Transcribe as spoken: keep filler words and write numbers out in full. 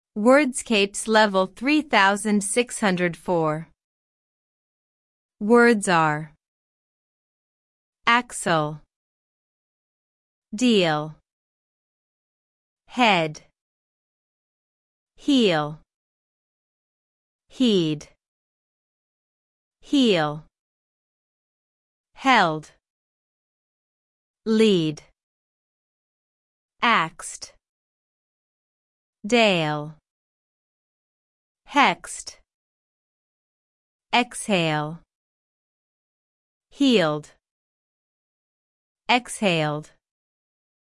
Wordscapes level three thousand six hundred four. Words are axle, deal, head, heel, heed, heel, held, lead, axed, dale, hexed, exhale, healed, exhaled.